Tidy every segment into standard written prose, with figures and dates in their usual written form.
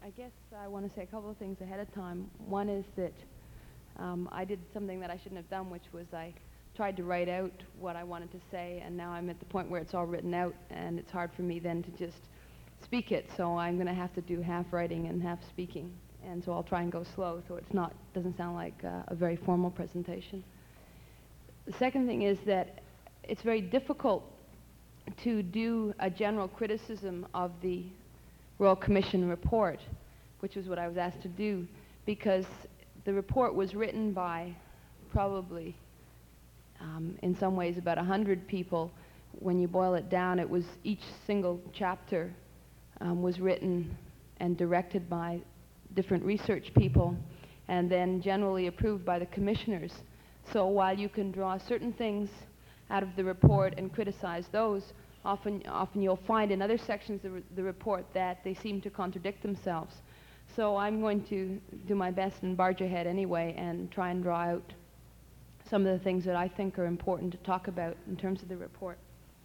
I guess I want to say a couple of things ahead of time. One is that I did something that I shouldn't have done, which was I tried to write out what I wanted to say, and now I'm at the point where it's all written out, and it's hard for me then to just speak it. So I'm going to have to do half writing and half speaking, and so I'll try and go slow, so it's not doesn't sound like a very formal presentation. The second thing is that it's very difficult to do a general criticism of the Royal Commission report, which was what I was asked to do, because the report was written by probably, in some ways, about 100 people. When you boil it down, it was each single chapter was written and directed by different research people, and then generally approved by the commissioners. So while you can draw certain things out of the report and criticize those, often you'll find in other sections of the report that they seem to contradict themselves. So I'm going to do my best and barge ahead anyway and try and draw out some of the things that I think are important to talk about in terms of the report.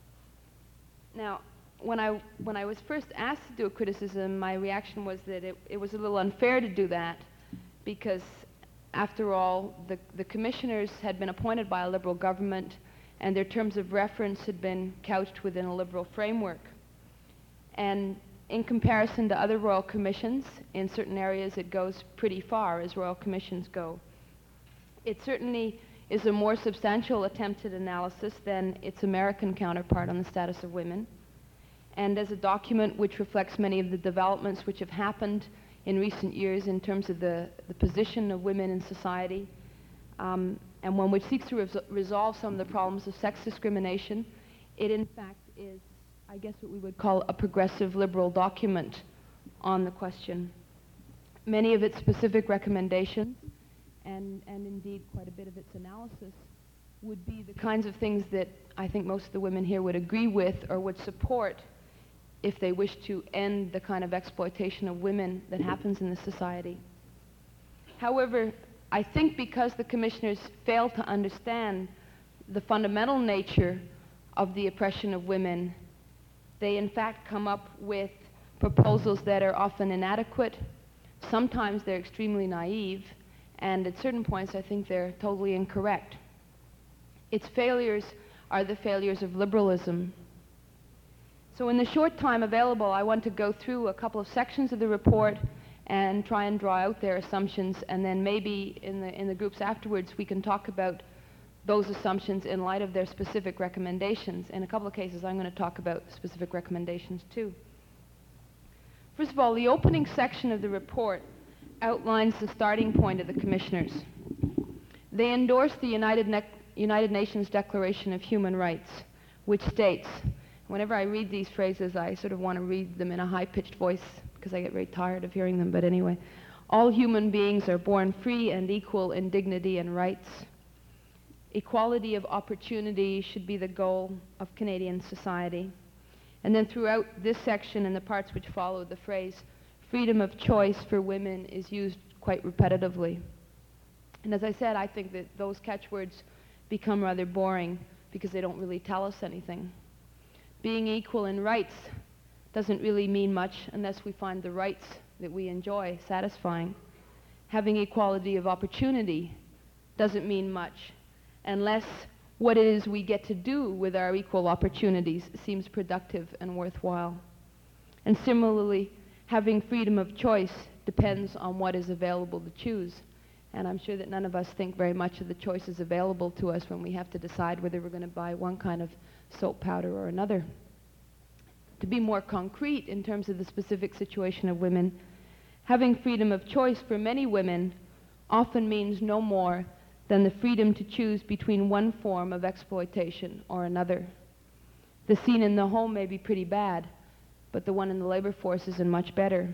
Now, when I was first asked to do a criticism, my reaction was that it was a little unfair to do that, because after all, the commissioners had been appointed by a Liberal government, and their terms of reference had been couched within a Liberal framework. And in comparison to other Royal Commissions, in certain areas it goes pretty far as Royal Commissions go. It certainly is a more substantial attempt at analysis than its American counterpart on the status of women, and as a document which reflects many of the developments which have happened in recent years in terms of the position of women in society, and one which seeks to resolve some of the problems of sex discrimination. It in fact is, I guess, what we would call a progressive Liberal document on the question. Many of its specific recommendations, and indeed quite a bit of its analysis, would be the kinds of things that I think most of the women here would agree with or would support if they wish to end the kind of exploitation of women that happens in this society. However, I think because the commissioners failed to understand the fundamental nature of the oppression of women, they in fact come up with proposals that are often inadequate. Sometimes they're extremely naive, and at certain points I think they're totally incorrect. Its failures are the failures of liberalism. So in the short time available, I want to go through a couple of sections of the report and try and draw out their assumptions, and then maybe in the groups afterwards we can talk about those assumptions in light of their specific recommendations. In a couple of cases I'm going to talk about specific recommendations too. First of all, the opening section of the report outlines the starting point of the commissioners. They endorse the United Nations Declaration of Human Rights, which states, whenever I read these phrases I sort of want to read them in a high-pitched voice because I get very tired of hearing them, but anyway. All human beings are born free and equal in dignity and rights. Equality of opportunity should be the goal of Canadian society. And then throughout this section and the parts which follow, the phrase freedom of choice for women is used quite repetitively. And as I said, I think that those catchwords become rather boring because they don't really tell us anything. Being equal in rights doesn't really mean much unless we find the rights that we enjoy satisfying. Having equality of opportunity doesn't mean much unless what it is we get to do with our equal opportunities seems productive and worthwhile. And similarly, having freedom of choice depends on what is available to choose. And I'm sure that none of us think very much of the choices available to us when we have to decide whether we're going to buy one kind of soap powder or another. To be more concrete in terms of the specific situation of women, having freedom of choice for many women often means no more than the freedom to choose between one form of exploitation or another. The scene in the home may be pretty bad, but the one in the labor force isn't much better.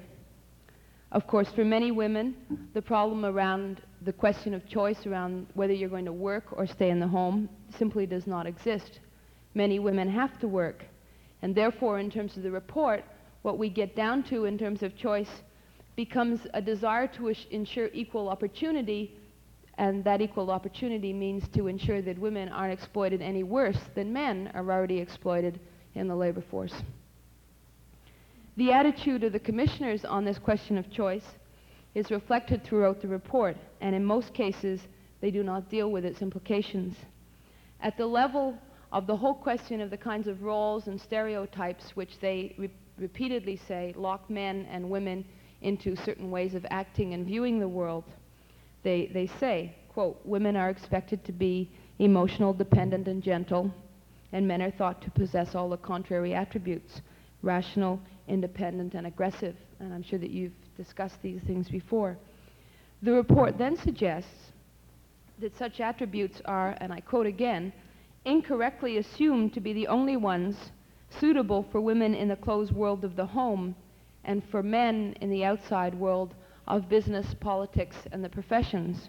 Of course, for many women, the problem around the question of choice around whether you're going to work or stay in the home simply does not exist. Many women have to work, and therefore, in terms of the report, what we get down to in terms of choice becomes a desire to ensure equal opportunity, and that equal opportunity means to ensure that women aren't exploited any worse than men are already exploited in the labor force. The attitude of the commissioners on this question of choice is reflected throughout the report, and in most cases, they do not deal with its implications. At the level of the whole question of the kinds of roles and stereotypes which they repeatedly say lock men and women into certain ways of acting and viewing the world, they say, quote, women are expected to be emotional, dependent, and gentle, and men are thought to possess all the contrary attributes, rational, independent, and aggressive. And I'm sure that you've discussed these things before. The report then suggests that such attributes are, and I quote again, incorrectly assumed to be the only ones suitable for women in the closed world of the home and for men in the outside world of business, politics, and the professions.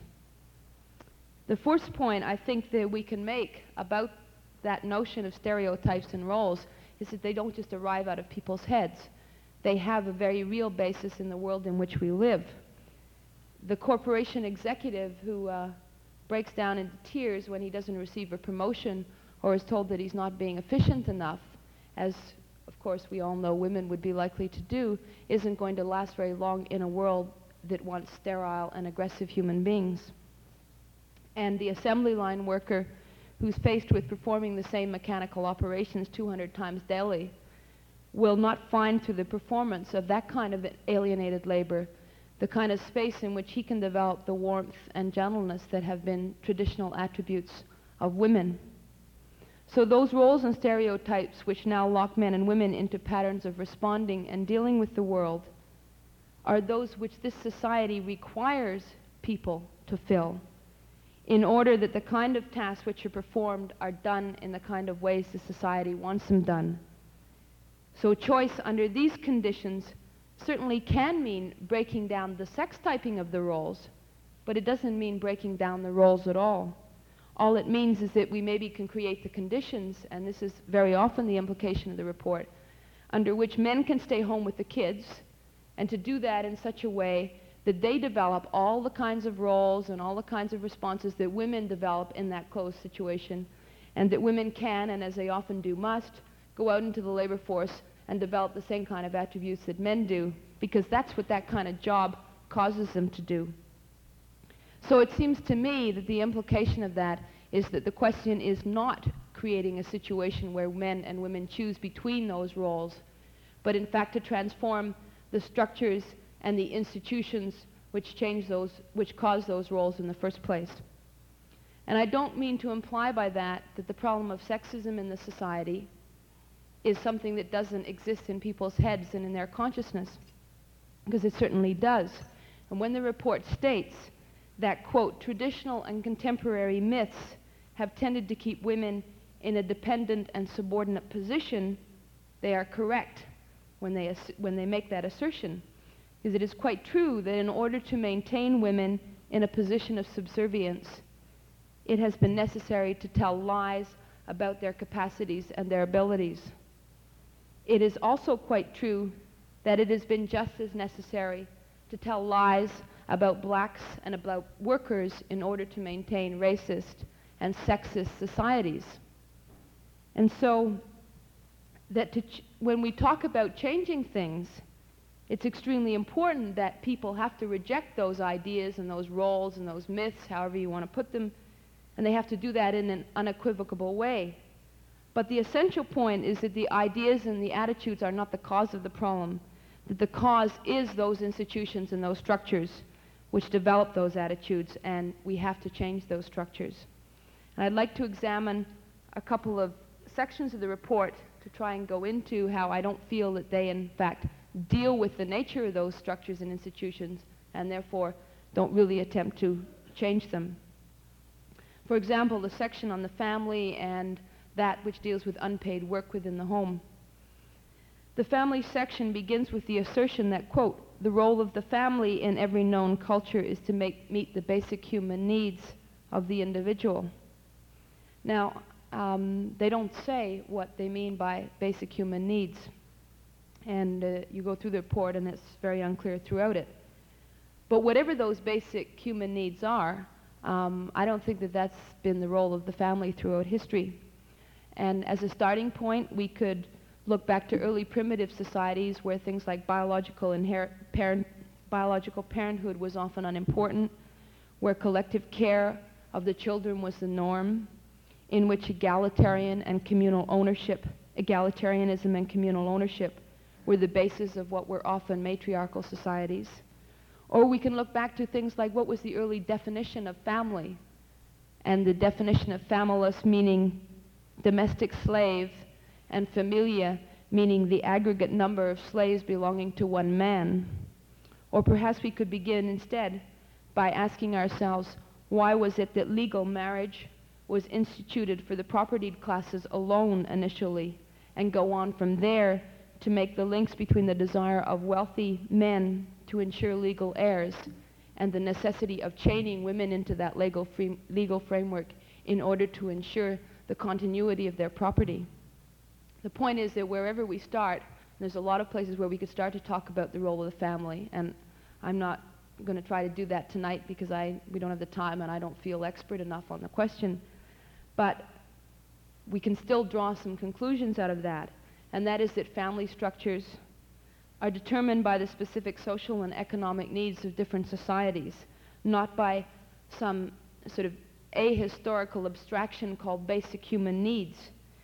The first point I think that we can make about that notion of stereotypes and roles is that they don't just arrive out of people's heads. They have a very real basis in the world in which we live. The corporation executive who breaks down into tears when he doesn't receive a promotion or is told that he's not being efficient enough, as of course we all know women would be likely to do, isn't going to last very long in a world that wants sterile and aggressive human beings. And the assembly line worker who's faced with performing the same mechanical operations 200 times daily will not find through the performance of that kind of alienated labor the kind of space in which he can develop the warmth and gentleness that have been traditional attributes of women. So those roles and stereotypes which now lock men and women into patterns of responding and dealing with the world are those which this society requires people to fill in order that the kind of tasks which are performed are done in the kind of ways the society wants them done. So choice under these conditions certainly can mean breaking down the sex typing of the roles, but it doesn't mean breaking down the roles at all. All it means is that we maybe can create the conditions, and this is very often the implication of the report, under which men can stay home with the kids, and to do that in such a way that they develop all the kinds of roles and all the kinds of responses that women develop in that closed situation, and that women can, and as they often do must, go out into the labor force and develop the same kind of attributes that men do, because that's what that kind of job causes them to do. So it seems to me that the implication of that is that the question is not creating a situation where men and women choose between those roles, but in fact to transform the structures and the institutions which cause those roles in the first place. And I don't mean to imply by that that the problem of sexism in the society is something that doesn't exist in people's heads and in their consciousness, because it certainly does. And when the report states that, quote, traditional and contemporary myths have tended to keep women in a dependent and subordinate position, they are correct when they make that assertion. Because it is quite true that in order to maintain women in a position of subservience, it has been necessary to tell lies about their capacities and their abilities. It is also quite true that it has been just as necessary to tell lies about blacks and about workers in order to maintain racist and sexist societies. And so that when we talk about changing things, it's extremely important that people have to reject those ideas and those roles and those myths, however you want to put them, and they have to do that in an unequivocal way. But the essential point is that the ideas and the attitudes are not the cause of the problem, that the cause is those institutions and those structures which develop those attitudes, and we have to change those structures. And I'd like to examine a couple of sections of the report to try and go into how I don't feel that they, in fact, deal with the nature of those structures and institutions, and therefore don't really attempt to change them. For example, the section on the family and that which deals with unpaid work within the home. The family section begins with the assertion that, quote, the role of the family in every known culture is to meet the basic human needs of the individual. Now, they don't say what they mean by basic human needs. And you go through the report and it's very unclear throughout it. But whatever those basic human needs are, I don't think that that's been the role of the family throughout history. And as a starting point, we could look back to early primitive societies where things like biological parenthood was often unimportant, where collective care of the children was the norm, in which egalitarianism and communal ownership were the basis of what were often matriarchal societies. Or we can look back to things like what was the early definition of family, and the definition of familus meaning domestic slave, and familia meaning the aggregate number of slaves belonging to one man. Or perhaps we could begin instead by asking ourselves, why was it that legal marriage was instituted for the propertied classes alone initially, and go on from there to make the links between the desire of wealthy men to ensure legal heirs and the necessity of chaining women into that legal framework in order to ensure the continuity of their property. The point is that wherever we start, there's a lot of places where we could start to talk about the role of the family, and I'm not going to try to do that tonight because we don't have the time and I don't feel expert enough on the question. But we can still draw some conclusions out of that, and that is that family structures are determined by the specific social and economic needs of different societies, not by some sort of ahistorical abstraction called basic human needs.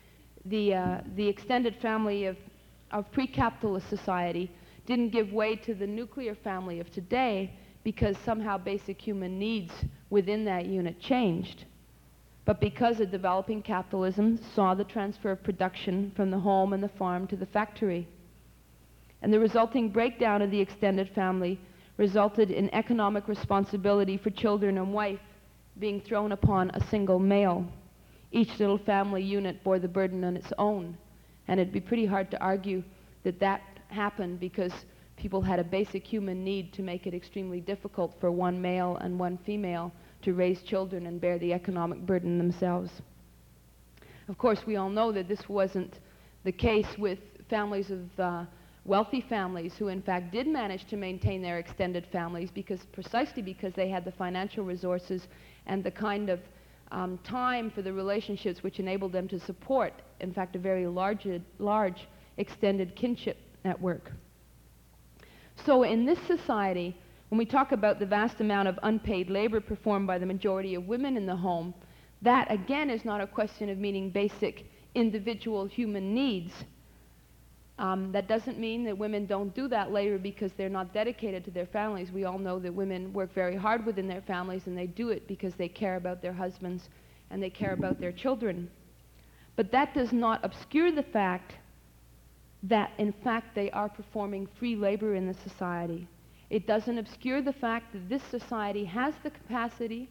The extended family of pre-capitalist society didn't give way to the nuclear family of today because somehow basic human needs within that unit changed, but because of developing capitalism saw the transfer of production from the home and the farm to the factory. And the resulting breakdown of the extended family resulted in economic responsibility for children and wife being thrown upon a single male. Each little family unit bore the burden on its own, and it'd be pretty hard to argue that that happened because people had a basic human need to make it extremely difficult for one male and one female to raise children and bear the economic burden themselves. Of course, we all know that this wasn't the case with families of wealthy families who in fact did manage to maintain their extended families precisely because they had the financial resources and the kind of time for the relationships which enabled them to support, in fact, a very large extended kinship network. So in this society, when we talk about the vast amount of unpaid labor performed by the majority of women in the home, that again is not a question of meeting basic individual human needs. That doesn't mean that women don't do that labor because they're not dedicated to their families. We all know that women work very hard within their families, and they do it because they care about their husbands and they care about their children. But that does not obscure the fact that in fact they are performing free labor in the society. It doesn't obscure the fact that this society has the capacity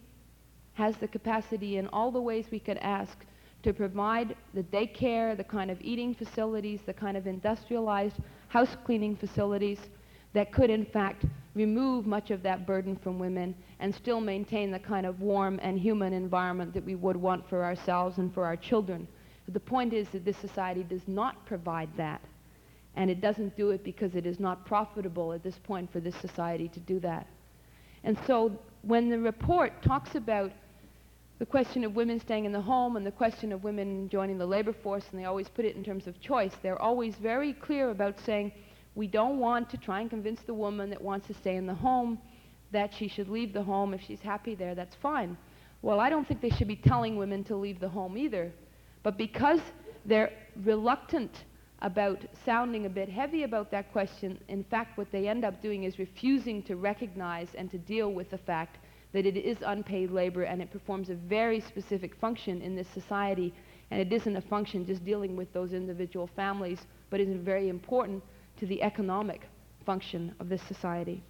in all the ways we could ask to provide the daycare, the kind of eating facilities, the kind of industrialized house cleaning facilities that could in fact remove much of that burden from women and still maintain the kind of warm and human environment that we would want for ourselves and for our children. But the point is that this society does not provide that, and it doesn't do it because it is not profitable at this point for this society to do that. And so when the report talks about the question of women staying in the home and the question of women joining the labor force, and they always put it in terms of choice, they're always very clear about saying, we don't want to try and convince the woman that wants to stay in the home that she should leave the home. If she's happy there, that's fine. Well, I don't think they should be telling women to leave the home either. But because they're reluctant about sounding a bit heavy about that question, in fact, what they end up doing is refusing to recognize and to deal with the fact that it is unpaid labor and it performs a very specific function in this society, and it isn't a function just dealing with those individual families, but is very important to the economic function of this society.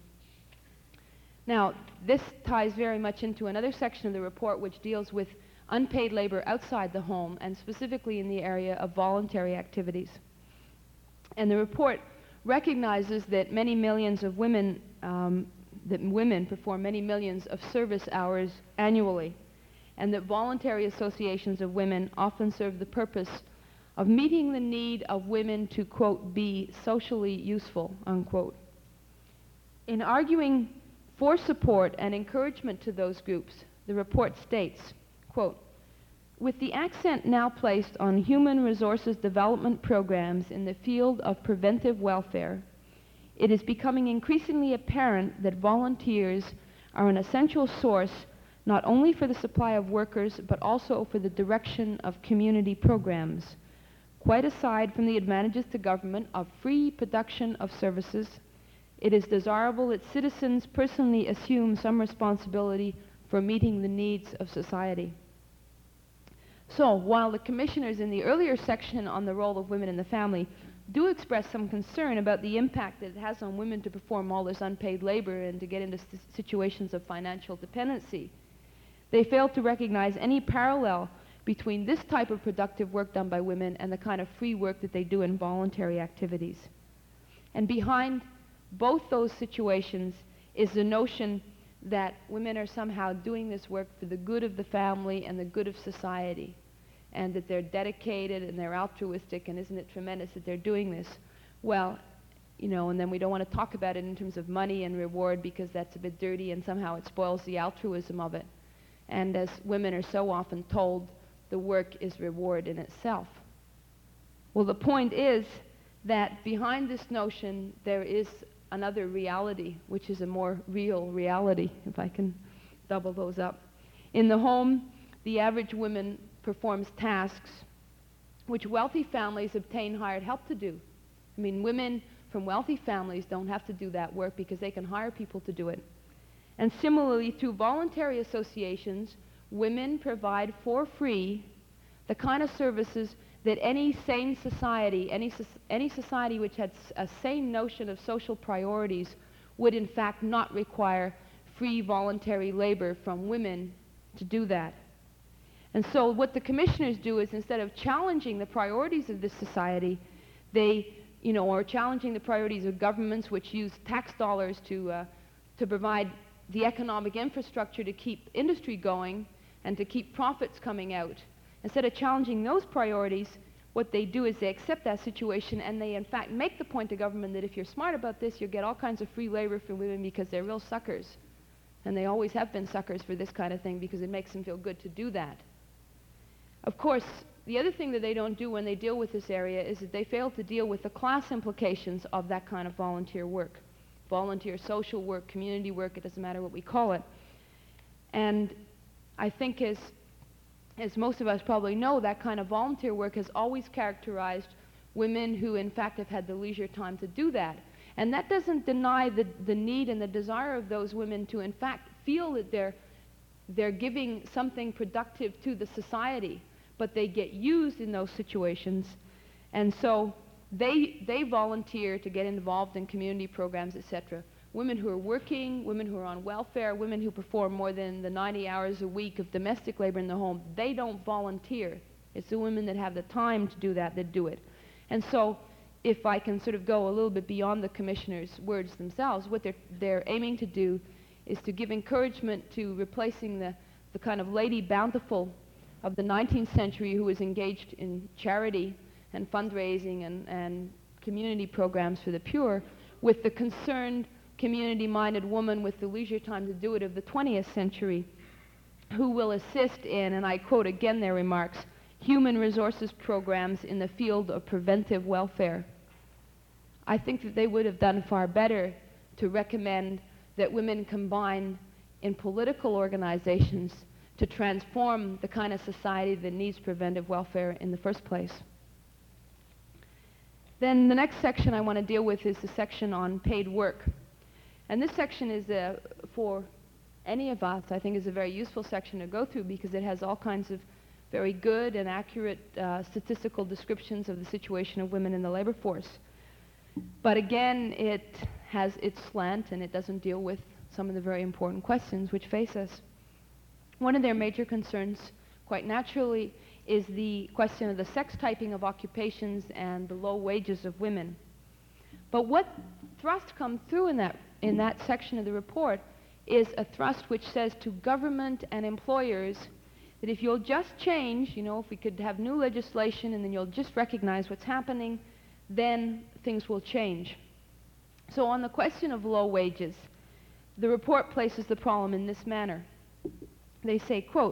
Now, this ties very much into another section of the report which deals with unpaid labor outside the home, and specifically in the area of voluntary activities. And the report recognizes that many millions of women perform many millions of service hours annually, and that voluntary associations of women often serve the purpose of meeting the need of women to, quote, be socially useful, unquote. In arguing for support and encouragement to those groups, the report states, quote, with the accent now placed on human resources development programs in the field of preventive welfare, it is becoming increasingly apparent that volunteers are an essential source not only for the supply of workers, but also for the direction of community programs. Quite aside from the advantages to government of free production of services, it is desirable that citizens personally assume some responsibility for meeting the needs of society. So, while the commissioners in the earlier section on the role of women in the family do express some concern about the impact that it has on women to perform all this unpaid labor and to get into situations of financial dependency, they fail to recognize any parallel between this type of productive work done by women and the kind of free work that they do in voluntary activities. And behind both those situations is the notion that women are somehow doing this work for the good of the family and the good of society, and that they're dedicated and they're altruistic, and isn't it tremendous that they're doing this? Well, you know, and then we don't want to talk about it in terms of money and reward because that's a bit dirty and somehow it spoils the altruism of it. And as women are so often told, the work is reward in itself. Well, the point is that behind this notion there is another reality, which is a more real reality, if I can double those up. In the home, the average woman performs tasks which wealthy families obtain hired help to do. I mean, women from wealthy families don't have to do that work because they can hire people to do it. And similarly, through voluntary associations, women provide for free the kind of services that any sane society, any society which had a sane notion of social priorities would in fact not require free voluntary labor from women to do that. And so what the commissioners do is, instead of challenging the priorities of this society, they, you know, or challenging the priorities of governments which use tax dollars to provide the economic infrastructure to keep industry going and to keep profits coming out. Instead of challenging those priorities, what they do is they accept that situation and they in fact make the point to government that if you're smart about this, you'll get all kinds of free labor for women because they're real suckers. And they always have been suckers for this kind of thing because it makes them feel good to do that. Of course, the other thing that they don't do when they deal with this area is that they fail to deal with the class implications of that kind of volunteer work. Volunteer social work, community work, it doesn't matter what we call it. And I think as most of us probably know, that kind of volunteer work has always characterized women who in fact have had the leisure time to do that. And that doesn't deny the need and the desire of those women to in fact feel that they're giving something productive to the society, but they get used in those situations. And so they volunteer to get involved in community programs, etc. Women who are working, women who are on welfare, women who perform more than the 90 hours a week of domestic labor in the home, they don't volunteer. It's the women that have the time to do that that do it. And so if I can sort of go a little bit beyond the commissioners' words themselves, what they're aiming to do is to give encouragement to replacing the kind of Lady Bountiful of the 19th century who was engaged in charity and fundraising and community programs for the poor with the concerned, community-minded woman with the leisure time to do it of the 20th century who will assist in, and I quote again their remarks, human resources programs in the field of preventive welfare. I think that they would have done far better to recommend that women combine in political organizations to transform the kind of society that needs preventive welfare in the first place. Then the next section I want to deal with is the section on paid work. And this section is, for any of us, I think is a very useful section to go through because it has all kinds of very good and accurate statistical descriptions of the situation of women in the labor force. But again, it has its slant and it doesn't deal with some of the very important questions which face us. One of their major concerns, quite naturally, is the question of the sex typing of occupations and the low wages of women. But what thrust comes through in that section of the report is a thrust which says to government and employers that if you'll just change, you know, if we could have new legislation and then you'll just recognize what's happening, then things will change. So on the question of low wages, the report places the problem in this manner. They say, quote,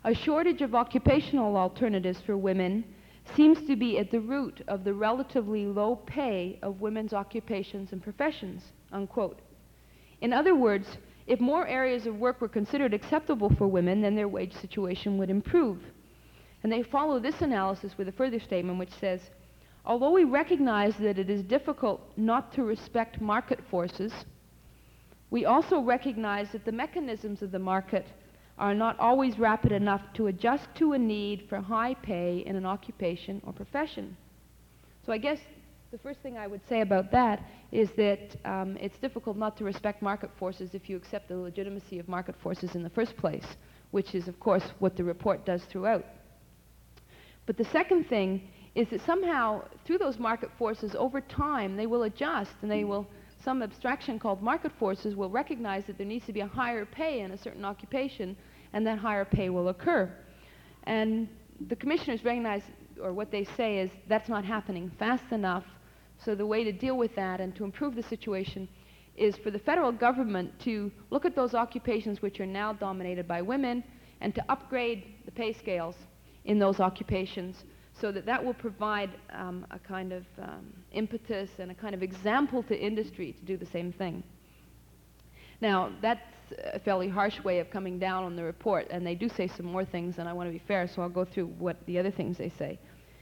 A shortage of occupational alternatives for women seems to be at the root of the relatively low pay of women's occupations and professions, unquote. In other words, if more areas of work were considered acceptable for women, then their wage situation would improve. And they follow this analysis with a further statement which says, although we recognize that it is difficult not to respect market forces, we also recognize that the mechanisms of the market are not always rapid enough to adjust to a need for high pay in an occupation or profession. So I guess the first thing I would say about that is that it's difficult not to respect market forces if you accept the legitimacy of market forces in the first place, which is, of course, what the report does throughout. But the second thing is that somehow, through those market forces, over time, they will adjust, and they will, some abstraction called market forces will recognize that there needs to be a higher pay in a certain occupation, and that higher pay will occur. And the commissioners recognize, or what they say is, that's not happening fast enough, so the way to deal with that and to improve the situation is for the federal government to look at those occupations which are now dominated by women and to upgrade the pay scales in those occupations so that that will provide a kind of impetus and a kind of example to industry to do the same thing. Now, that's a fairly harsh way of coming down on the report, and they do say some more things, and I want to be fair, so I'll go through what the other things they say.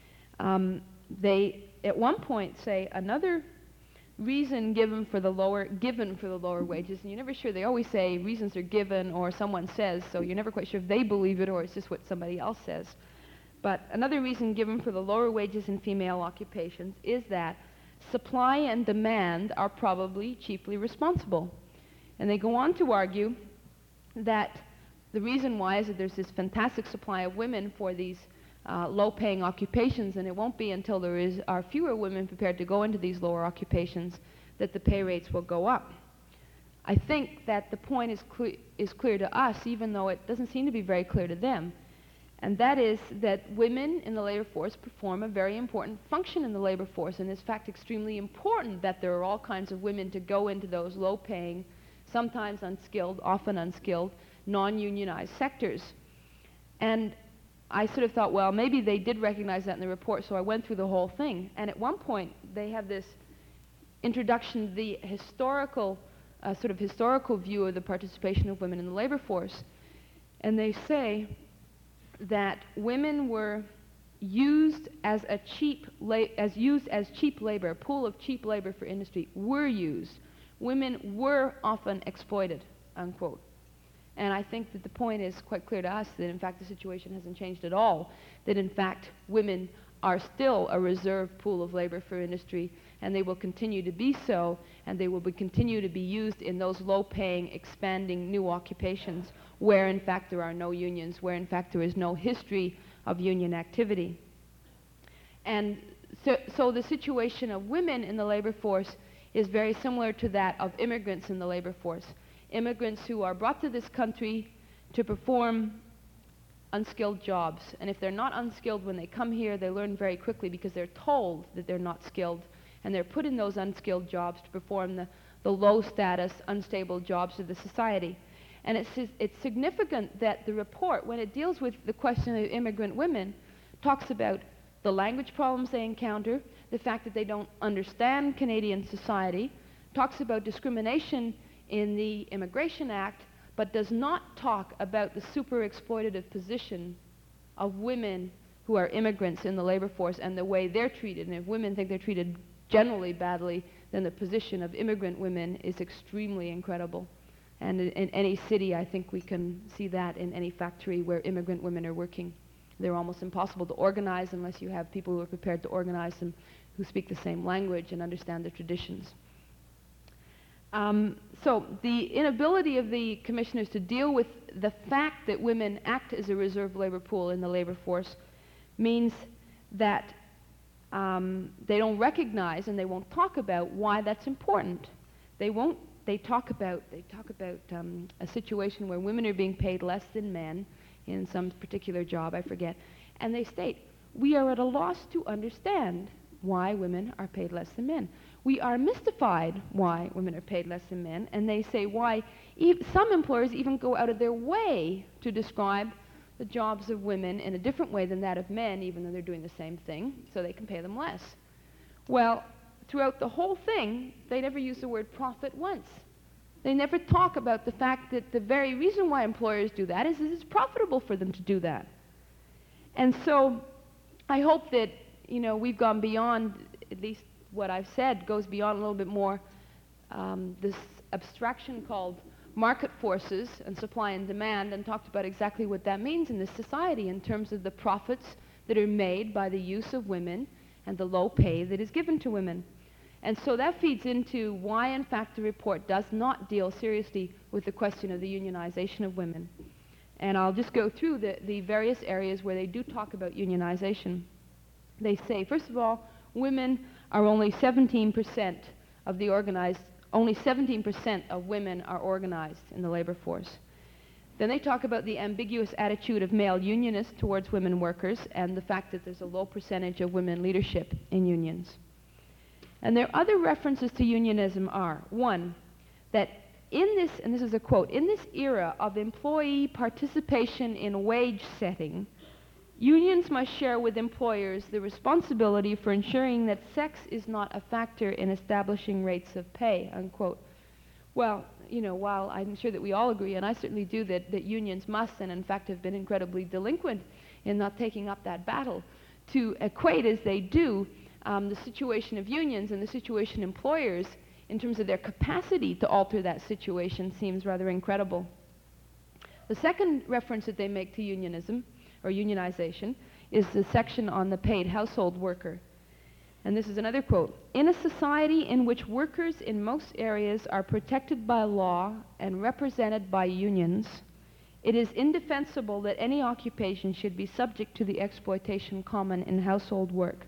They, at one point, say another reason given for the lower wages, and you're never sure. They always say reasons are given or someone says, so you're never quite sure if they believe it or it's just what somebody else says. But another reason given for the lower wages in female occupations is that supply and demand are probably chiefly responsible. And they go on to argue that the reason why is that there's this fantastic supply of women for these low-paying occupations, and it won't be until there are fewer women prepared to go into these lower occupations that the pay rates will go up. I think that the point is clear to us, even though it doesn't seem to be very clear to them, and that is that women in the labor force perform a very important function in the labor force, and it's in fact extremely important that there are all kinds of women to go into those low-paying, sometimes unskilled, often unskilled, non-unionized sectors. And I sort of thought, well, maybe they did recognize that in the report, so I went through the whole thing. And at one point, they have this introduction to the historical, sort of historical view of the participation of women in the labor force. And they say that women were used as cheap labor, a pool of cheap labor for industry, were used. Women were often exploited, unquote. And I think that the point is quite clear to us that in fact the situation hasn't changed at all, that in fact women are still a reserve pool of labor for industry, and they will continue to be so, and they will continue to be used in those low-paying, expanding new occupations where in fact there are no unions, where in fact there is no history of union activity. And so the situation of women in the labor force is very similar to that of immigrants in the labor force. Immigrants who are brought to this country to perform unskilled jobs. And if they're not unskilled when they come here, they learn very quickly because they're told that they're not skilled, and they're put in those unskilled jobs to perform the low-status, unstable jobs of the society. And it's significant that the report, when it deals with the question of immigrant women, talks about the language problems they encounter, the fact that they don't understand Canadian society, talks about discrimination in the Immigration Act, but does not talk about the super exploitative position of women who are immigrants in the labor force and the way they're treated. And if women think they're treated generally badly, then the position of immigrant women is extremely incredible. And in any city, I think we can see that in any factory where immigrant women are working. They're almost impossible to organize unless you have people who are prepared to organize them, who speak the same language and understand the traditions. So the inability of the commissioners to deal with the fact that women act as a reserve labor pool in the labor force means that they don't recognize and they won't talk about why that's important. They talk about a situation where women are being paid less than men in some particular job, I forget, and they state, we are at a loss to understand why women are paid less than men. We are mystified why women are paid less than men, and they say why some employers even go out of their way to describe the jobs of women in a different way than that of men, even though they're doing the same thing, so they can pay them less. Well, throughout the whole thing, they never use the word profit once. They never talk about the fact that the very reason why employers do that is it's profitable for them to do that. And so I hope that, we've gone beyond, at least what I've said goes beyond a little bit more this abstraction called market forces and supply and demand, and talked about exactly what that means in this society in terms of the profits that are made by the use of women and the low pay that is given to women. And so that feeds into why, in fact, the report does not deal seriously with the question of the unionization of women. And I'll just go through the various areas where they do talk about unionization. They say, first of all, women are only 17% of the organized, only 17% of women are organized in the labor force. Then they talk about the ambiguous attitude of male unionists towards women workers and the fact that there's a low percentage of women leadership in unions. And their other references to unionism are, one, that in this, and this is a quote, in this era of employee participation in wage setting, unions must share with employers the responsibility for ensuring that sex is not a factor in establishing rates of pay, unquote. Well, while I'm sure that we all agree, and I certainly do, that unions must, and in fact have been incredibly delinquent in not taking up that battle, to equate as they do the situation of unions and the situation of employers in terms of their capacity to alter that situation seems rather incredible. The second reference that they make to unionism, or unionization, is the section on the paid household worker. And this is another quote. In a society in which workers in most areas are protected by law and represented by unions, it is indefensible that any occupation should be subject to the exploitation common in household work.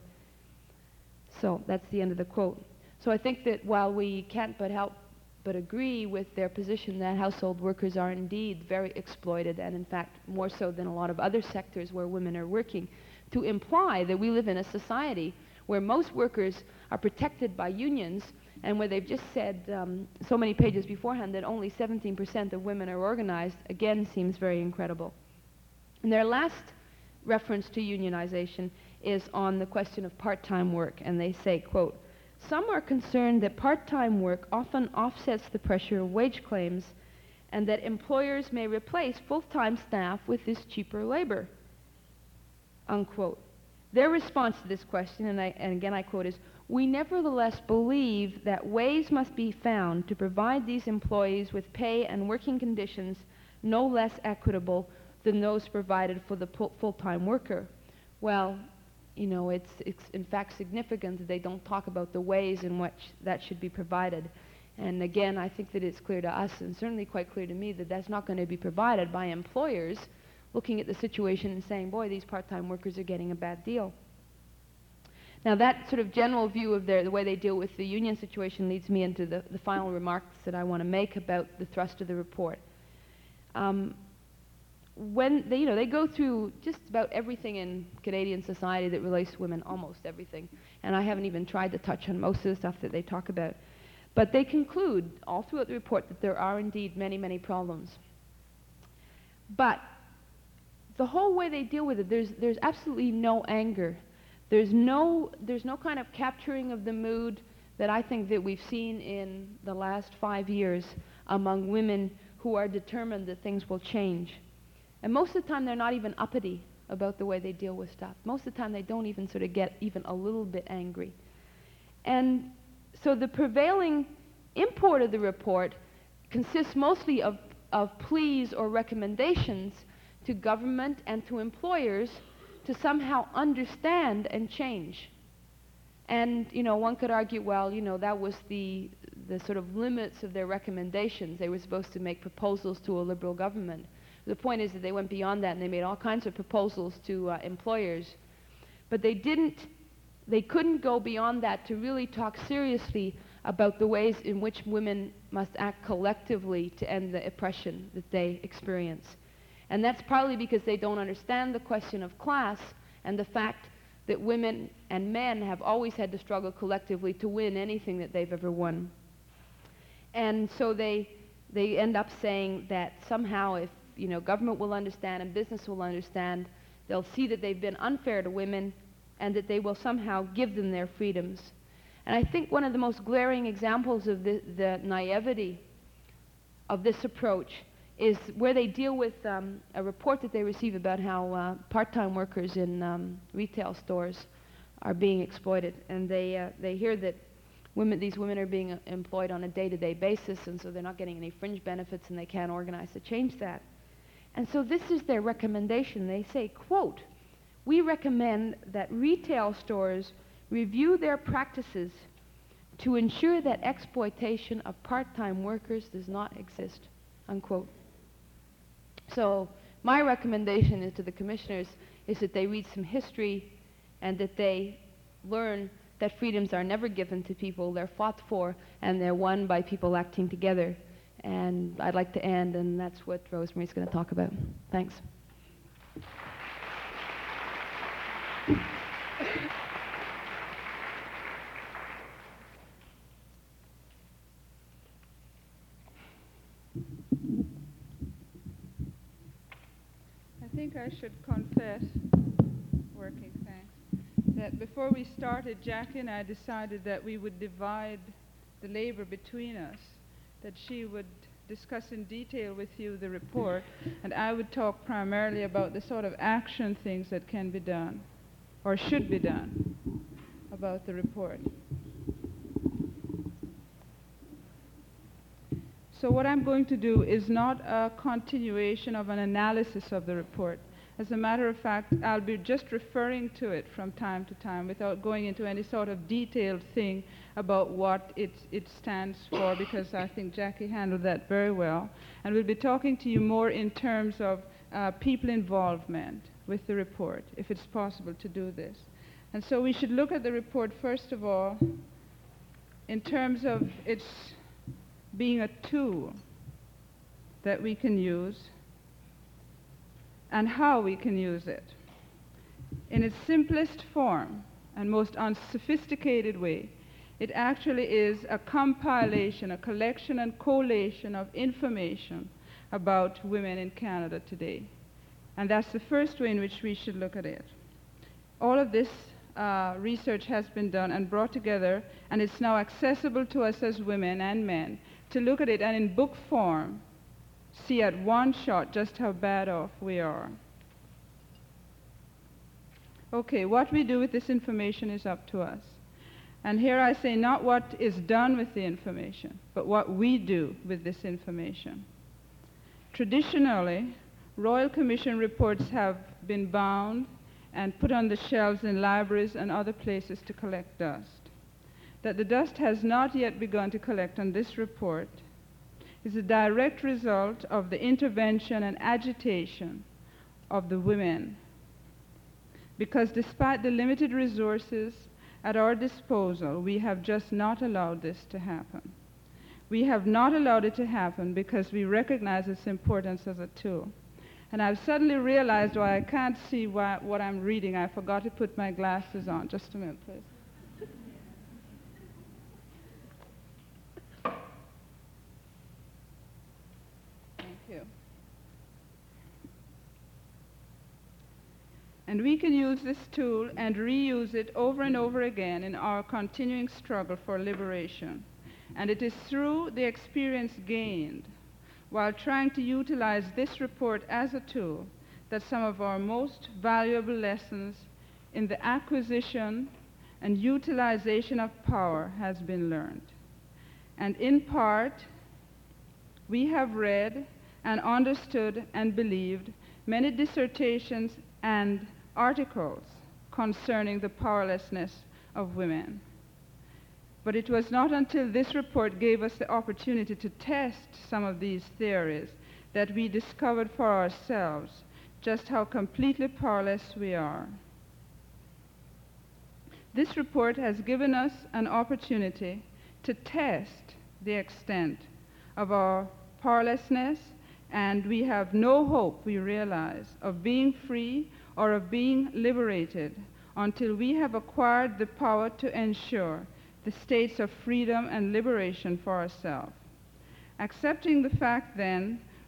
So that's the end of the quote. So I think that while we can't but help but agree with their position that household workers are indeed very exploited, and in fact more so than a lot of other sectors where women are working, to imply that we live in a society where most workers are protected by unions, and where they've just said so many pages beforehand that only 17% of women are organized, again seems very incredible. And their last reference to unionization is on the question of part-time work, and they say, quote, some are concerned that part-time work often offsets the pressure of wage claims and that employers may replace full-time staff with this cheaper labor, unquote. Their response to this question, and again I quote, is, we nevertheless believe that ways must be found to provide these employees with pay and working conditions no less equitable than those provided for the full-time worker. Well, it's in fact significant that they don't talk about the ways in which that should be provided. And again, I think that it's clear to us, and certainly quite clear to me, that that's not going to be provided by employers looking at the situation and saying, boy, these part-time workers are getting a bad deal. Now that sort of general view of the way they deal with the union situation leads me into the final remarks that I want to make about the thrust of the report. When they go through just about everything in Canadian society that relates to women, almost everything, and I haven't even tried to touch on most of the stuff that they talk about. But they conclude all throughout the report that there are indeed many, many problems. But the whole way they deal with it, there's absolutely no anger. There's no kind of capturing of the mood that I think that we've seen in the last 5 years among women who are determined that things will change. And most of the time they're not even uppity about the way they deal with stuff. Most of the time they don't even sort of get even a little bit angry. And so the prevailing import of the report consists mostly of pleas or recommendations to government and to employers to somehow understand and change. And one could argue, well, that was the sort of limits of their recommendations. They were supposed to make proposals to a liberal government. The point is that they went beyond that and they made all kinds of proposals to employers. But they couldn't go beyond that to really talk seriously about the ways in which women must act collectively to end the oppression that they experience. And that's partly because they don't understand the question of class and the fact that women and men have always had to struggle collectively to win anything that they've ever won. And so they end up saying that somehow government will understand and business will understand. They'll see that they've been unfair to women and that they will somehow give them their freedoms. And I think one of the most glaring examples of the naivety of this approach is where they deal with a report that they receive about how part-time workers in retail stores are being exploited. And they hear that these women are being employed on a day-to-day basis, and so they're not getting any fringe benefits, and they can't organize to change that. And so this is their recommendation. They say, quote, "We recommend that retail stores review their practices to ensure that exploitation of part-time workers does not exist," unquote. So my recommendation is to the commissioners is that they read some history and that they learn that freedoms are never given to people, they're fought for, and they're won by people acting together. And I'd like to end, and that's what Rosemary's going to talk about. Thanks. I think I should confess, working, thanks, that before we started, Jackie and I decided that we would divide the labor between us, that she would discuss in detail with you the report, and I would talk primarily about the sort of action things that can be done, or should be done, about the report. So what I'm going to do is not a continuation of an analysis of the report. As a matter of fact, I'll be just referring to it from time to time without going into any sort of detailed thing about what it stands for, because I think Jackie handled that very well. And we'll be talking to you more in terms of people involvement with the report, if it's possible to do this. And so we should look at the report, first of all, in terms of its being a tool that we can use and how we can use it. In its simplest form and most unsophisticated way, it actually is a compilation, a collection and collation of information about women in Canada today. And that's the first way in which we should look at it. All of this research has been done and brought together, and it's now accessible to us as women and men to look at it and in book form see at one shot just how bad off we are. Okay, what we do with this information is up to us. And here I say not what is done with the information, but what we do with this information. Traditionally, Royal Commission reports have been bound and put on the shelves in libraries and other places to collect dust. That the dust has not yet begun to collect on this report is a direct result of the intervention and agitation of the women. Because despite the limited resources at our disposal, we have just not allowed this to happen. We have not allowed it to happen because we recognize its importance as a tool. And I've suddenly realized why I can't see what I'm reading. I forgot to put my glasses on. Just a minute, please. Thank you. And we can use this tool and reuse it over and over again in our continuing struggle for liberation. And it is through the experience gained while trying to utilize this report as a tool that some of our most valuable lessons in the acquisition and utilization of power has been learned. And in part, we have read and understood and believed many dissertations and articles concerning the powerlessness of women. But it was not until this report gave us the opportunity to test some of these theories that we discovered for ourselves just how completely powerless we are. This report has given us an opportunity to test the extent of our powerlessness, and we have no hope, we realize, of being free or of being liberated until we have acquired the power to ensure the states of freedom and liberation for ourselves. Accepting the fact, then,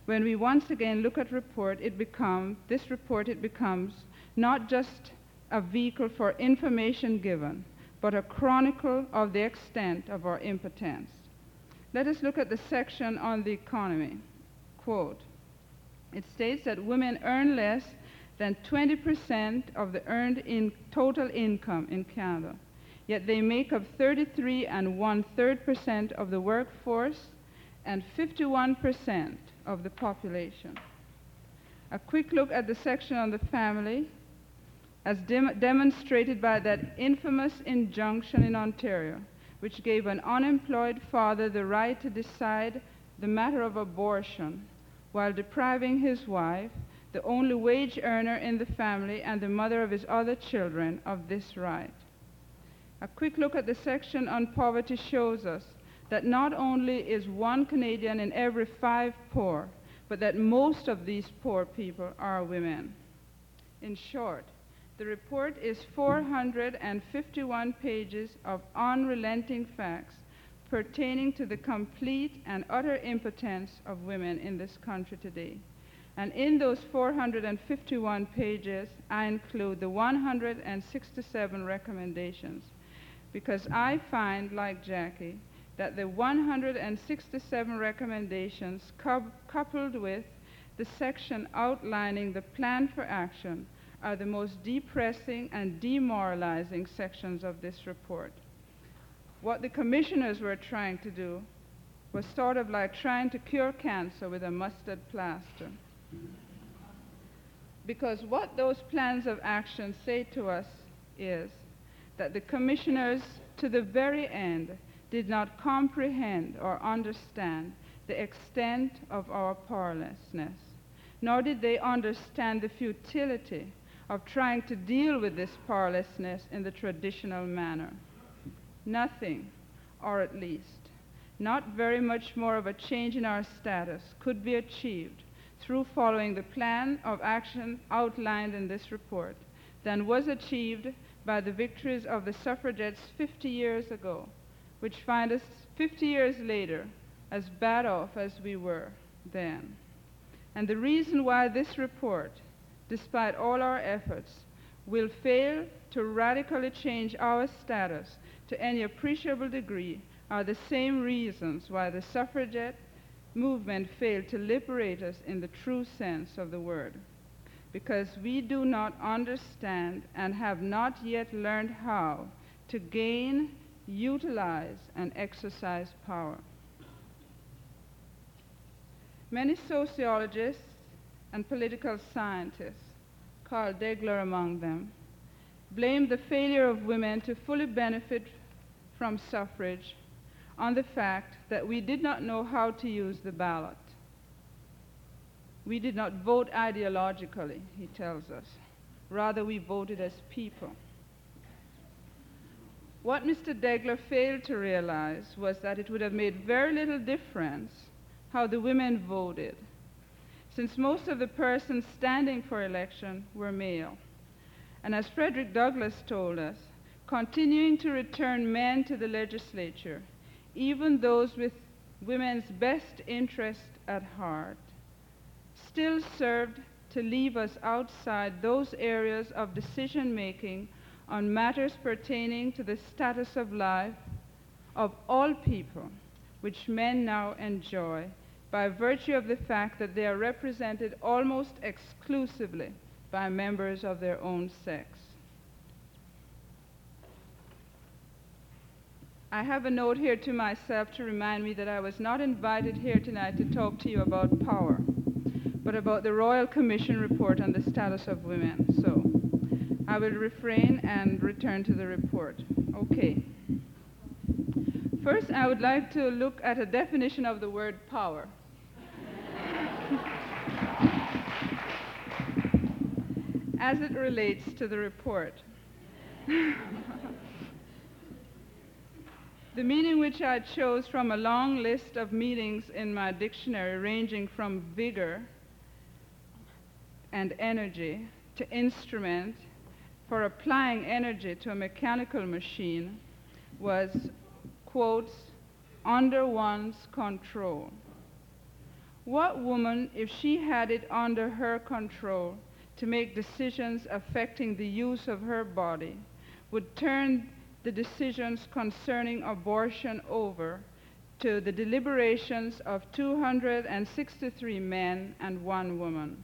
When we once again look at this report, it becomes not just a vehicle for information given, but a chronicle of the extent of our impotence. Let us look at the section on the economy. Quote, it states that women earn less than 20% of the earned total income in Canada, yet they make up 33 1/3% of the workforce and 51% of the population. A quick look at the section on the family, as demonstrated by that infamous injunction in Ontario, which gave an unemployed father the right to decide the matter of abortion while depriving his wife, the only wage earner in the family and the mother of his other children, of this right. A quick look at the section on poverty shows us that not only is 1 Canadian in every 5 poor, but that most of these poor people are women. In short, the report is 451 pages of unrelenting facts pertaining to the complete and utter impotence of women in this country today. And in those 451 pages, I include the 167 recommendations, because I find, like Jackie, that the 167 recommendations coupled with the section outlining the plan for action are the most depressing and demoralizing sections of this report. What the commissioners were trying to do was sort of like trying to cure cancer with a mustard plaster. Because what those plans of action say to us is that the commissioners, to the very end, did not comprehend or understand the extent of our powerlessness, nor did they understand the futility of trying to deal with this powerlessness in the traditional manner. Nothing, or at least not very much more of a change in our status, could be achieved through following the plan of action outlined in this report than was achieved by the victories of the suffragettes 50 years ago, which find us 50 years later as bad off as we were then. And the reason why this report, despite all our efforts, will fail to radically change our status to any appreciable degree are the same reasons why the suffragette movement failed to liberate us in the true sense of the word. Because we do not understand and have not yet learned how to gain, utilize, and exercise power. Many sociologists and political scientists, Carl Degler among them, blame the failure of women to fully benefit from suffrage on the fact that we did not know how to use the ballot. We did not vote ideologically, he tells us. Rather, we voted as people. What Mr. Degler failed to realize was that it would have made very little difference how the women voted, since most of the persons standing for election were male. And as Frederick Douglass told us, continuing to return men to the legislature, even those with women's best interest at heart, still served to leave us outside those areas of decision-making on matters pertaining to the status of life of all people, which men now enjoy by virtue of the fact that they are represented almost exclusively by members of their own sex. I have a note here to myself to remind me that I was not invited here tonight to talk to you about power, but about the Royal Commission report on the status of women. So I will refrain and return to the report. Okay. First, I would like to look at a definition of the word power. As it relates to the report. The meaning which I chose from a long list of meanings in my dictionary, ranging from vigor and energy to instrument for applying energy to a mechanical machine, was, quotes, under one's control. What woman, if she had it under her control to make decisions affecting the use of her body, would turn the decisions concerning abortion over to the deliberations of 263 men and 1 woman?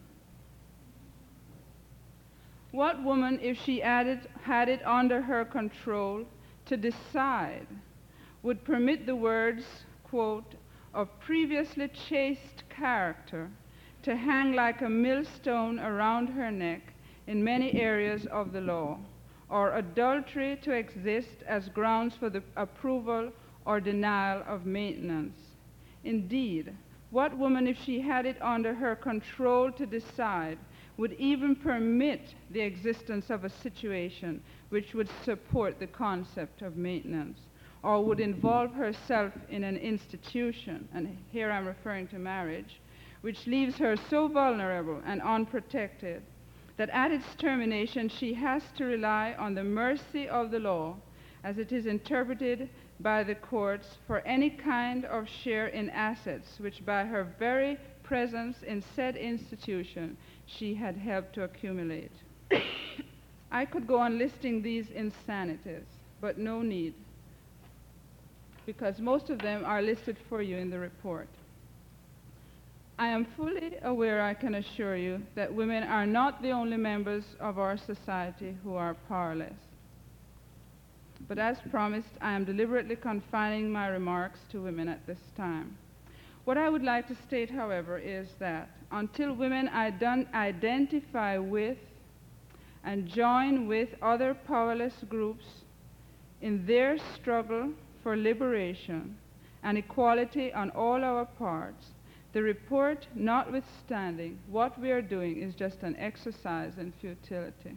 What woman, if she had it under her control to decide, would permit the words, quote, of previously chaste character to hang like a millstone around her neck in many areas of the law, or adultery to exist as grounds for the approval or denial of maintenance? Indeed, what woman, if she had it under her control to decide, would even permit the existence of a situation which would support the concept of maintenance, or would involve herself in an institution, and here I'm referring to marriage, which leaves her so vulnerable and unprotected that at its termination she has to rely on the mercy of the law as it is interpreted by the courts for any kind of share in assets which by her very presence in said institution she had helped to accumulate. I could go on listing these insanities, but no need, because most of them are listed for you in the report. I am fully aware, I can assure you, that women are not the only members of our society who are powerless. But as promised, I am deliberately confining my remarks to women at this time. What I would like to state, however, is that until women identify with and join with other powerless groups in their struggle for liberation and equality on all our parts, the report notwithstanding, what we are doing is just an exercise in futility.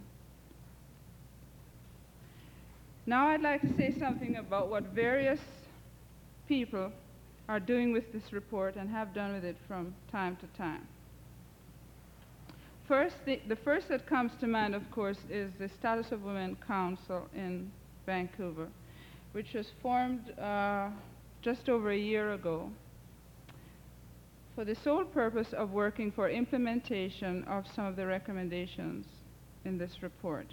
Now I'd like to say something about what various people are doing with this report and have done with it from time to time. First, the first that comes to mind, of course, is the Status of Women Council in Vancouver, which was formed just over a year ago for the sole purpose of working for implementation of some of the recommendations in this report.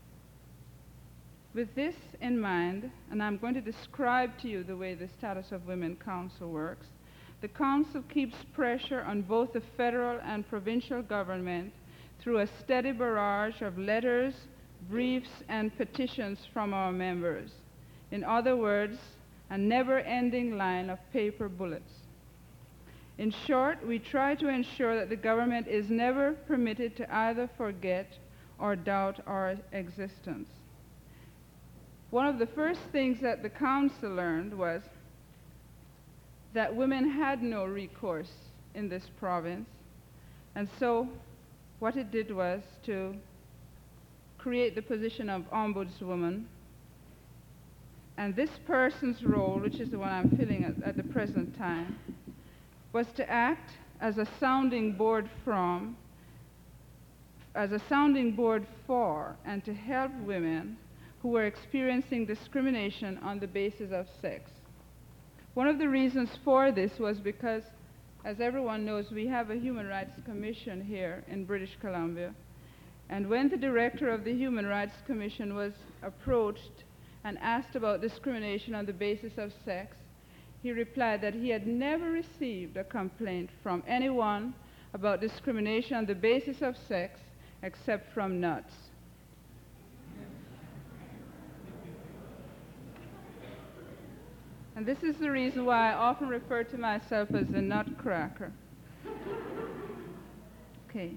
With this in mind, and I'm going to describe to you the way the Status of Women Council works, the Council keeps pressure on both the federal and provincial government through a steady barrage of letters, briefs, and petitions from our members. In other words, a never-ending line of paper bullets. In short, we try to ensure that the government is never permitted to either forget or doubt our existence. One of the first things that the Council learned was that women had no recourse in this province, and so what it did was to create the position of ombudswoman. And this person's role, which is the one I'm filling at the present time, was to act as a sounding board for, and to help women who were experiencing discrimination on the basis of sex. One of the reasons for this was because, as everyone knows, we have a Human Rights Commission here in British Columbia. And when the director of the Human Rights Commission was approached and asked about discrimination on the basis of sex, he replied that he had never received a complaint from anyone about discrimination on the basis of sex except from nuts. And this is the reason why I often refer to myself as the nutcracker. Okay.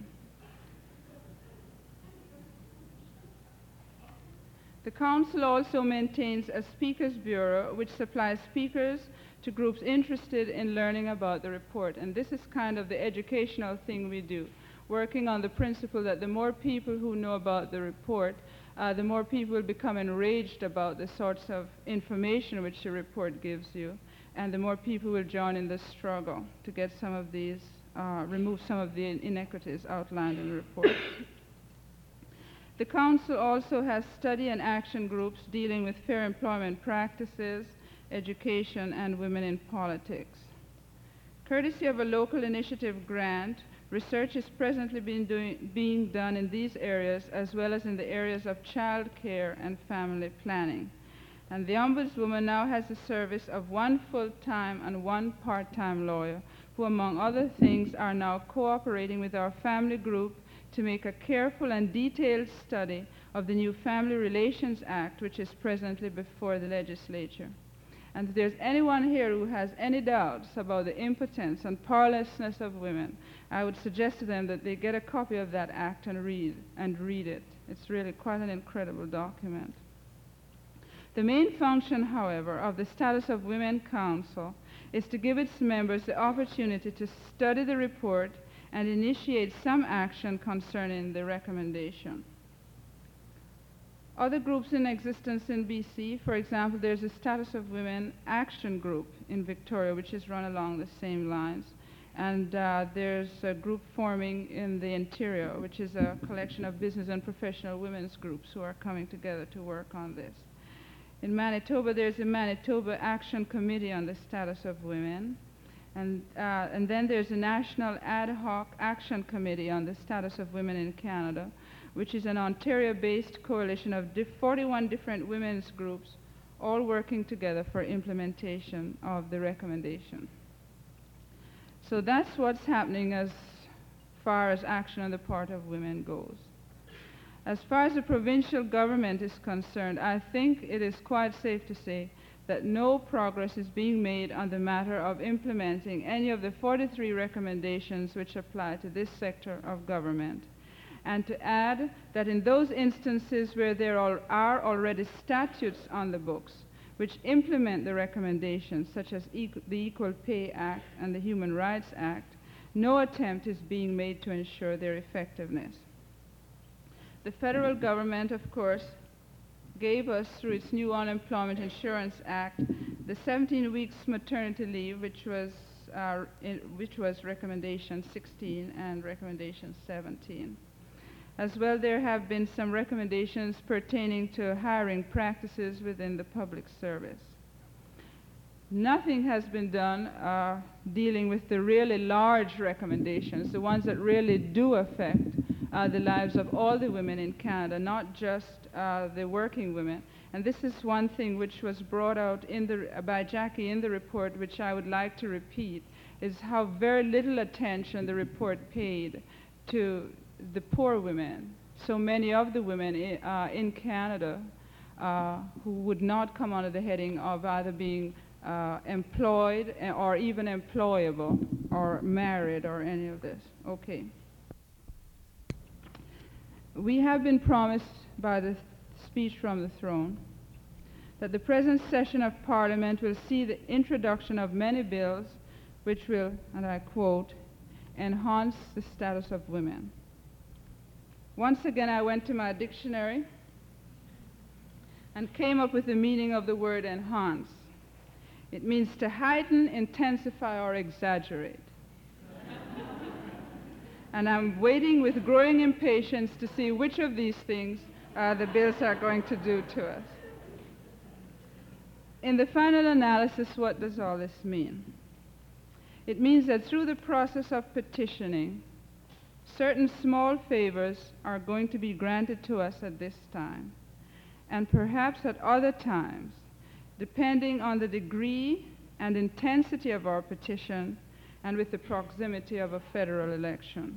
The Council also maintains a Speakers Bureau which supplies speakers to groups interested in learning about the report. And this is kind of the educational thing we do, working on the principle that the more people who know about the report, the more people will become enraged about the sorts of information which the report gives you, and the more people will join in the struggle to get some of these, remove some of the inequities outlined in the report. The Council also has study and action groups dealing with fair employment practices, education, and women in politics. Courtesy of a local initiative grant, research is presently being done in these areas as well as in the areas of child care and family planning. And the Ombudswoman now has the service of one full-time and one part-time lawyer who, among other things, are now cooperating with our family group to make a careful and detailed study of the new Family Relations Act, which is presently before the legislature. And if there's anyone here who has any doubts about the impotence and powerlessness of women, I would suggest to them that they get a copy of that act and read it. It's really quite an incredible document. The main function, however, of the Status of Women Council is to give its members the opportunity to study the report and initiate some action concerning the recommendation. Other groups in existence in BC, for example, there's a Status of Women Action Group in Victoria, which is run along the same lines. And there's a group forming in the interior, which is a collection of business and professional women's groups who are coming together to work on this. In Manitoba, there's a Manitoba Action Committee on the Status of Women. And then there's a National Ad Hoc Action Committee on the Status of Women in Canada, which is an Ontario-based coalition of 41 different women's groups, all working together for implementation of the recommendation. So that's what's happening as far as action on the part of women goes. As far as the provincial government is concerned, I think it is quite safe to say that no progress is being made on the matter of implementing any of the 43 recommendations which apply to this sector of government. And to add that in those instances where there are already statutes on the books which implement the recommendations, such as the Equal Pay Act and the Human Rights Act, no attempt is being made to ensure their effectiveness. The federal government, of course, gave us, through its new Unemployment Insurance Act, the 17 weeks maternity leave, which was recommendation 16 and recommendation 17. As well, there have been some recommendations pertaining to hiring practices within the public service. Nothing has been done dealing with the really large recommendations, the ones that really do affect the lives of all the women in Canada, not just the working women. And this is one thing which was brought out by Jackie in the report, which I would like to repeat, is how very little attention the report paid to the poor women. So many of the women in Canada who would not come under the heading of either being employed or even employable or married or any of this. Okay. We have been promised by the speech from the throne that the present session of Parliament will see the introduction of many bills which will, and I quote, enhance the status of women. Once again, I went to my dictionary and came up with the meaning of the word enhance. It means to heighten, intensify, or exaggerate. And I'm waiting with growing impatience to see which of these things the bills are going to do to us. In the final analysis, what does all this mean? It means that through the process of petitioning, certain small favors are going to be granted to us at this time, and perhaps at other times, depending on the degree and intensity of our petition and with the proximity of a federal election.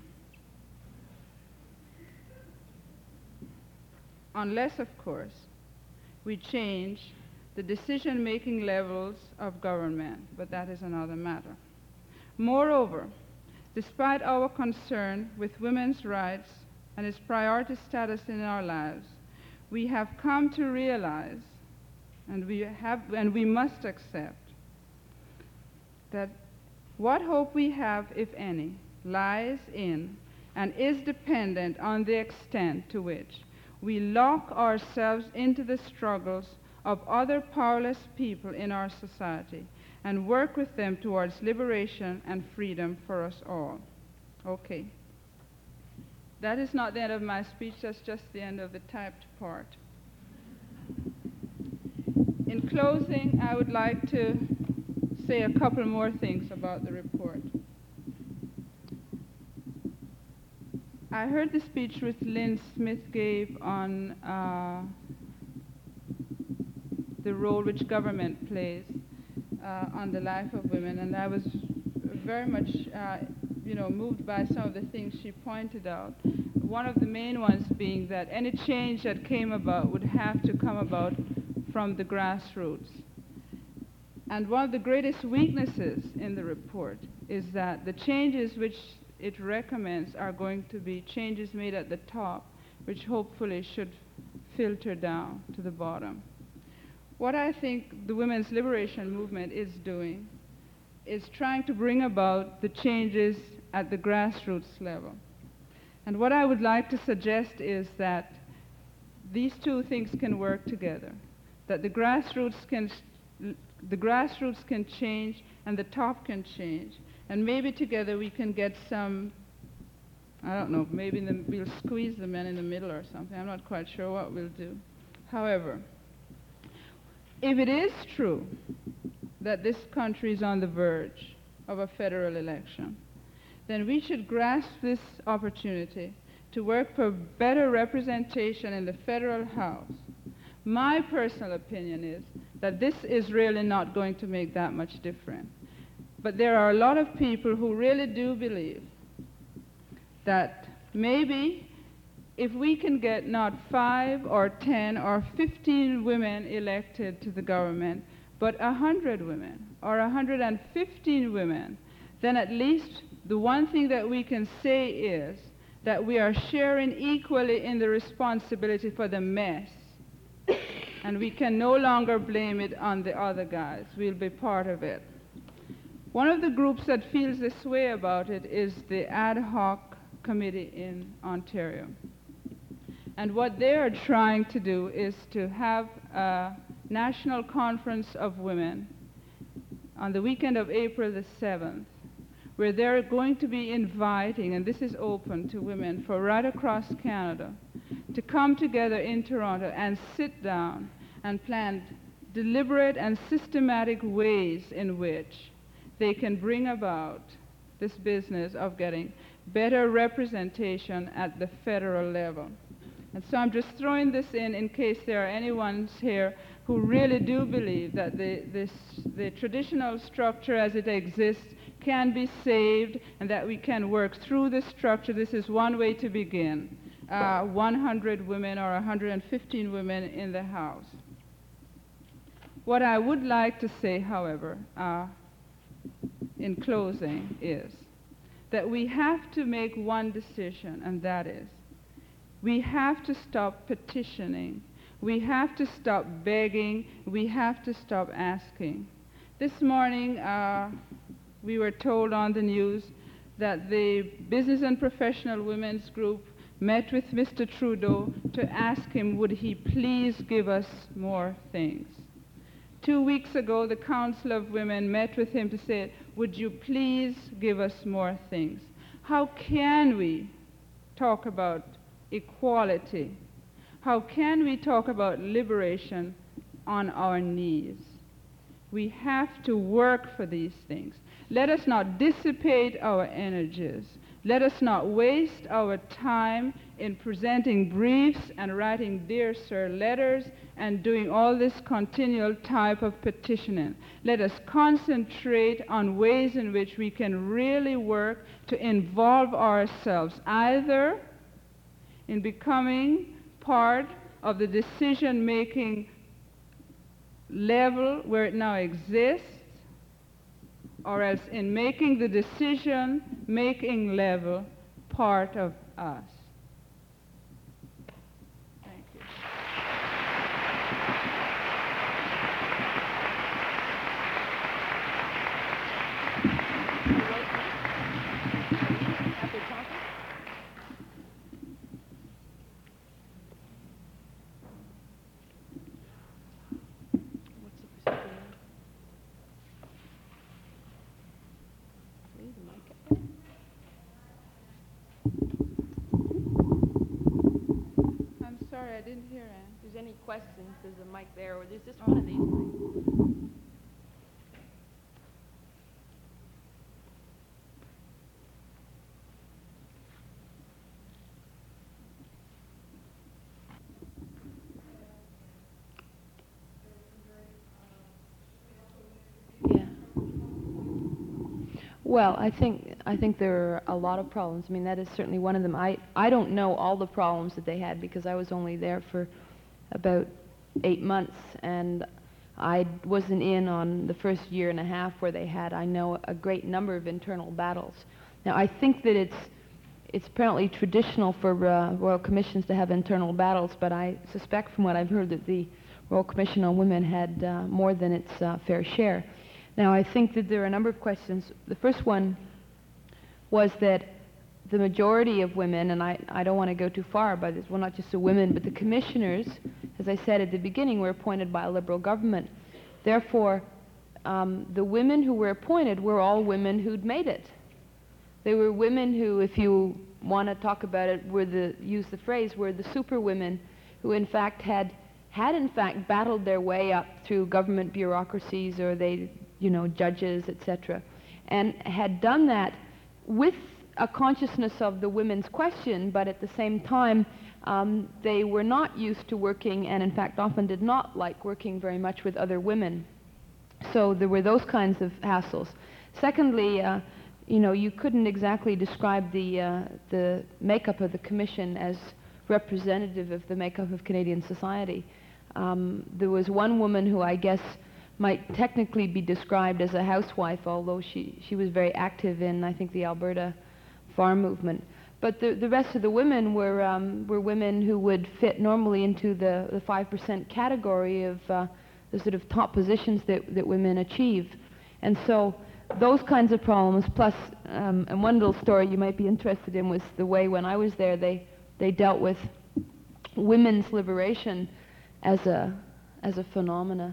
Unless, of course, we change the decision-making levels of government, but that is another matter. Moreover, despite our concern with women's rights and its priority status in our lives, we have come to realize, and we must accept, that what hope we have, if any, lies in and is dependent on the extent to which we lock ourselves into the struggles of other powerless people in our society and work with them towards liberation and freedom for us all. Okay. That is not the end of my speech, that's just the end of the typed part. In closing, I would like to say a couple more things about the report. I heard the speech which Lynn Smith gave on the role which government plays on the life of women, and I was very much moved by some of the things she pointed out. One of the main ones being that any change that came about would have to come about from the grassroots. And one of the greatest weaknesses in the report is that the changes which it recommends are going to be changes made at the top, which hopefully should filter down to the bottom. What I think the women's liberation movement is doing is trying to bring about the changes at the grassroots level. And what I would like to suggest is that these two things can work together, that the grassroots can change and the top can change. And maybe together we can get some, I don't know, maybe we'll squeeze the men in the middle or something. I'm not quite sure what we'll do. However, if it is true that this country is on the verge of a federal election, then we should grasp this opportunity to work for better representation in the federal House. My personal opinion is that this is really not going to make that much difference. But there are a lot of people who really do believe that maybe if we can get not 5 or 10 or 15 women elected to the government, but 100 women or 115 women, then at least the one thing that we can say is that we are sharing equally in the responsibility for the mess. And we can no longer blame it on the other guys. We'll be part of it. One of the groups that feels this way about it is the ad hoc committee in Ontario. And what they are trying to do is to have a national conference of women on the weekend of April the 7th, where they're going to be inviting, and this is open to women for right across Canada, to come together in Toronto and sit down and plan deliberate and systematic ways in which they can bring about this business of getting better representation at the federal level. And so I'm just throwing this in case there are anyone here who really do believe that the traditional structure as it exists can be saved and that we can work through the structure. This is one way to begin. 100 women or 115 women in the House. What I would like to say, however, in closing is that we have to make one decision, and that is we have to stop petitioning. We have to stop begging. We have to stop asking. This morning, we were told on the news that the Business and Professional Women's Group met with Mr. Trudeau to ask him would he please give us more things. 2 weeks ago, the Council of Women met with him to say, would you please give us more things? How can we talk about equality? How can we talk about liberation on our knees? We have to work for these things. Let us not dissipate our energies. Let us not waste our time in presenting briefs and writing dear sir letters and doing all this continual type of petitioning. Let us concentrate on ways in which we can really work to involve ourselves either in becoming part of the decision-making level where it now exists, or else in making the decision-making level part of us. Thank you. I'm sorry, I didn't hear Ann. If there's any questions, there's a mic there, or there's just one of these mics. Well, I think there are a lot of problems. I mean, that is certainly one of them. I don't know all the problems that they had because I was only there for about 8 months, and I wasn't in on the first year and a half where they had, I know, a great number of internal battles. Now, I think that it's apparently traditional for Royal Commissions to have internal battles, but I suspect from what I've heard that the Royal Commission on Women had more than its fair share. Now, I think that there are a number of questions. The first one was that the majority of women, and I don't want to go too far, but well, not just the women, but the commissioners, as I said at the beginning, were appointed by a Liberal government. Therefore, the women who were appointed were all women who'd made it. They were women who, if you want to talk about it, use the phrase, were the super women who in fact had in fact battled their way up through government bureaucracies, or they, you know, judges, etc., and had done that with a consciousness of the women's question, but at the same time they were not used to working, and in fact often did not like working very much with other women. So there were those kinds of hassles. Secondly, you know, you couldn't exactly describe the makeup of the commission as representative of the makeup of Canadian society. There was one woman who I guess might technically be described as a housewife, although she was very active in, I think, the Alberta farm movement. But the rest of the women were women who would fit normally into the 5% category of the sort of top positions that women achieve. And so those kinds of problems, plus, and one little story you might be interested in was the way when I was there they dealt with women's liberation as a phenomena.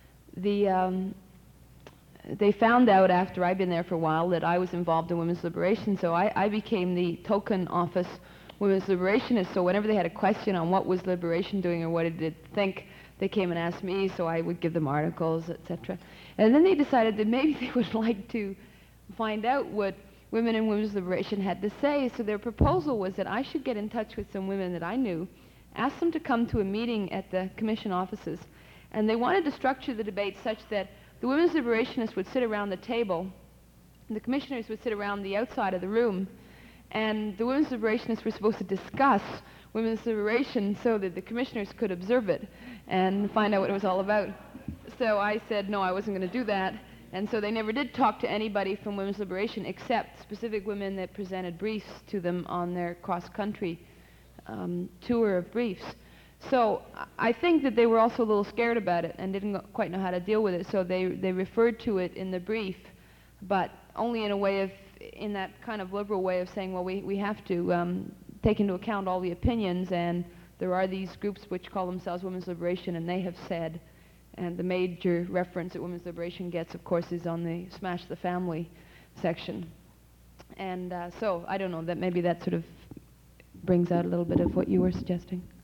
They found out after I'd been there for a while that I was involved in women's liberation, so I became the token office women's liberationist. So whenever they had a question on what was liberation doing or what it did think, they came and asked me, so I would give them articles, etc. And then they decided that maybe they would like to find out what women in women's liberation had to say. So their proposal was that I should get in touch with some women that I knew, ask them to come to a meeting at the commission offices, and they wanted to structure the debate such that the women's liberationists would sit around the table, and the commissioners would sit around the outside of the room, and the women's liberationists were supposed to discuss women's liberation so that the commissioners could observe it and find out what it was all about. So I said no, I wasn't going to do that, and so they never did talk to anybody from women's liberation except specific women that presented briefs to them on their cross-country tour of briefs. So I think that they were also a little scared about it and didn't quite know how to deal with it, so they referred to it in the brief, but only in a way of, in that kind of liberal way of saying, well, we have to take into account all the opinions, and there are these groups which call themselves women's liberation, and they have said, and the major reference that women's liberation gets, of course, is on the Smash the Family section. And so I don't know, that maybe that sort of brings out a little bit of what you were suggesting.